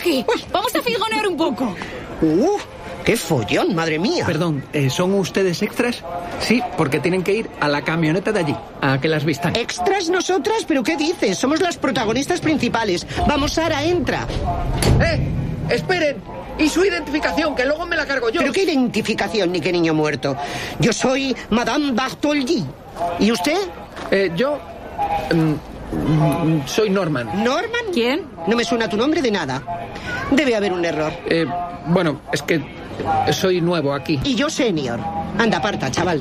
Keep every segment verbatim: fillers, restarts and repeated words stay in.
traje. Vamos a figonear un poco. ¡Uh! ¡Qué follón, madre mía! Perdón, eh, ¿son ustedes extras? Sí, porque tienen que ir a la camioneta de allí, a que las vistan. ¿Extras nosotras? ¿Pero qué dices? Somos las protagonistas principales. Vamos, Sara, entra. ¡Eh! ¡Esperen! Y su identificación, que luego me la cargo yo. ¿Pero qué identificación ni qué niño muerto? Yo soy Madame Bartholdi. ¿Y usted? Eh, yo... Um, soy Norman. ¿Norman? ¿Quién? No me suena tu nombre de nada. Debe haber un error. Eh, bueno, es que soy nuevo aquí. Y yo senior. Anda, aparta, chaval.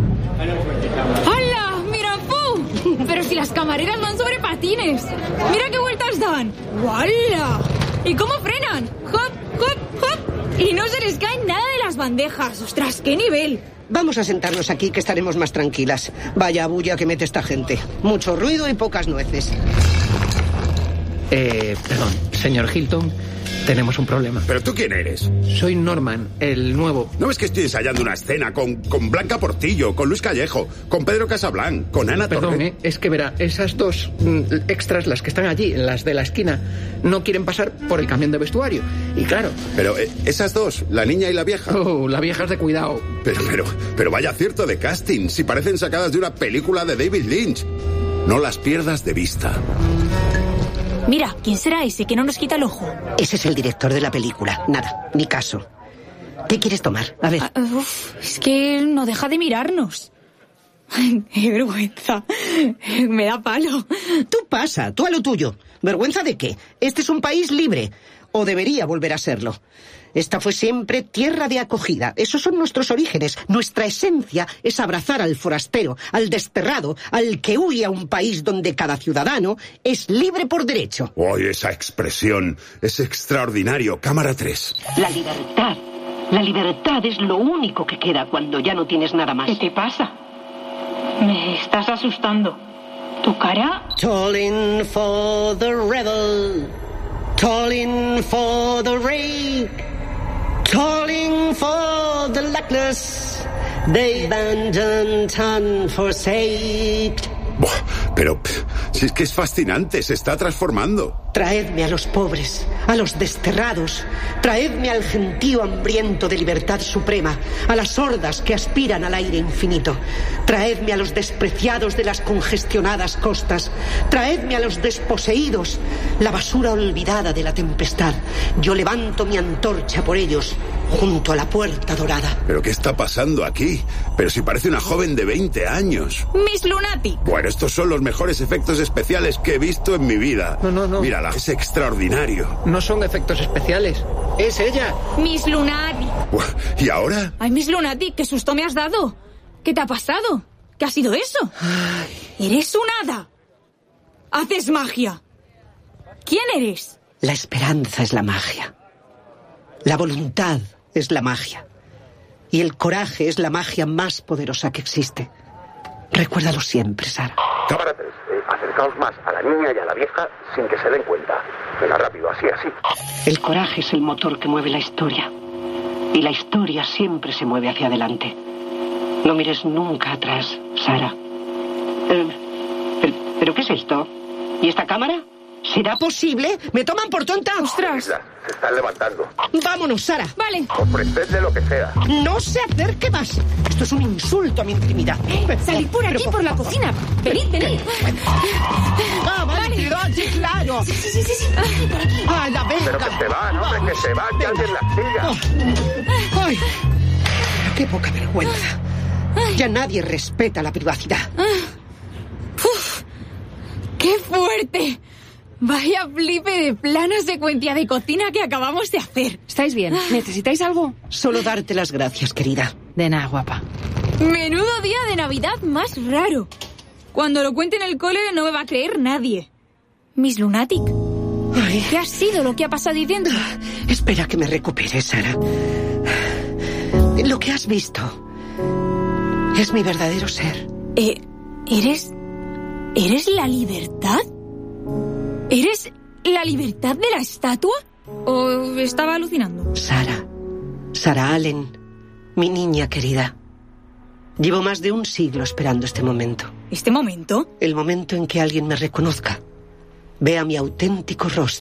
¡Hala! ¡Mira, fu! Pero si las camareras van sobre patines. ¡Mira qué vueltas dan! ¡Hala! ¿Y cómo frenan? ¡Hop, hop, hop! Y no se les cae nada de las bandejas. ¡Ostras, qué nivel! Vamos a sentarnos aquí, que estaremos más tranquilas. Vaya bulla que mete esta gente. Mucho ruido y pocas nueces. Eh, perdón, señor Hilton, tenemos un problema. ¿Pero tú quién eres? Soy Norman, el nuevo. ¿No ves que estoy ensayando una escena con, con Blanca Portillo, con Luis Callejo, con Pedro Casablanc, con Ana Torre? Perdón, eh, es que verá, esas dos mm, extras, las que están allí, las de la esquina, no quieren pasar por el camión de vestuario. Y claro... Pero eh, esas dos, la niña y la vieja... Oh, la vieja es de cuidado. Pero, pero, pero vaya acierto de casting, si parecen sacadas de una película de David Lynch. No las pierdas de vista. Mira, ¿quién será ese que no nos quita el ojo? Ese es el director de la película. Nada, ni caso. ¿Qué quieres tomar? A ver. Uh, uf, es que no deja de mirarnos. ¡Qué vergüenza! Me da palo. Tú pasa, tú a lo tuyo. ¿Vergüenza de qué? Este es un país libre. O debería volver a serlo. Esta fue siempre tierra de acogida. Esos son nuestros orígenes. Nuestra esencia es abrazar al forastero, al desterrado, al que huye a un país donde cada ciudadano es libre por derecho. ¡Oye, esa expresión! Es extraordinario. Cámara tres. La libertad. La libertad es lo único que queda cuando ya no tienes nada más. ¿Qué te pasa? Me estás asustando. ¿Tu cara? Tolling for the rebel. Tolling for the rake. Calling for the luckless, they abandoned and forsake. Buah, pero si es que es fascinante, se está transformando. Traedme a los pobres, a los desterrados. Traedme al gentío hambriento de libertad suprema, a las hordas que aspiran al aire infinito. Traedme a los despreciados de las congestionadas costas. Traedme a los desposeídos, la basura olvidada de la tempestad. Yo levanto mi antorcha por ellos, junto a la puerta dorada. ¿Pero qué está pasando aquí? Pero si parece una joven de veinte años. Miss Lunatic. Bueno, estos son los mejores efectos especiales que he visto en mi vida. No, no, no. Mírala, es extraordinario. No son efectos especiales. Es ella. Miss Lunatic. Buah, ¿y ahora? Ay, Miss Lunatic, qué susto me has dado. ¿Qué te ha pasado? ¿Qué ha sido eso? Ay. Eres un hada. Haces magia. ¿Quién eres? La esperanza es la magia. La voluntad es la magia. Y el coraje es la magia más poderosa que existe. Recuérdalo siempre, Sara. Cámara tres. Eh, acercaos más a la niña y a la vieja sin que se den cuenta. Venga, rápido, así, así. El coraje es el motor que mueve la historia. Y la historia siempre se mueve hacia adelante. No mires nunca atrás, Sara. Eh, pero, ¿Pero qué es esto? ¿Y esta cámara? ¿Será posible? ¿Me toman por tonta? ¡Ostras! Se están levantando. Vámonos, Sara. Vale. Ofrecedle lo que sea. No se acerque más. Esto es un insulto a mi intimidad. Eh, salid por aquí, por la cocina. Venid, venid. Ah, vale. Vale. Sí, claro. Sí, sí, sí, sí. Ay, por aquí. ¡Ay, la venga! Pero que se van, hombre, que se van, que alguien las siga. ¡Ay! ¡Qué poca vergüenza! Ya nadie respeta la privacidad. ¡Uf! ¡Qué fuerte! Vaya flipe de plano secuencia de cocina que acabamos de hacer. ¿Estáis bien? ¿Necesitáis algo? Solo darte las gracias, querida. De nada, guapa. Menudo día de Navidad más raro. Cuando lo cuente en el cole no me va a creer nadie. Miss Lunatic. Ay. ¿Qué ha sido lo que ha pasado ahí dentro? Espera que me recupere, Sara. Lo que has visto es mi verdadero ser. Eh, ¿Eres... ¿Eres la libertad? ¿Eres la libertad de la estatua? ¿O estaba alucinando? Sara. Sara Allen. Mi niña querida. Llevo más de un siglo esperando este momento. ¿Este momento? El momento en que alguien me reconozca. Vea mi auténtico rostro.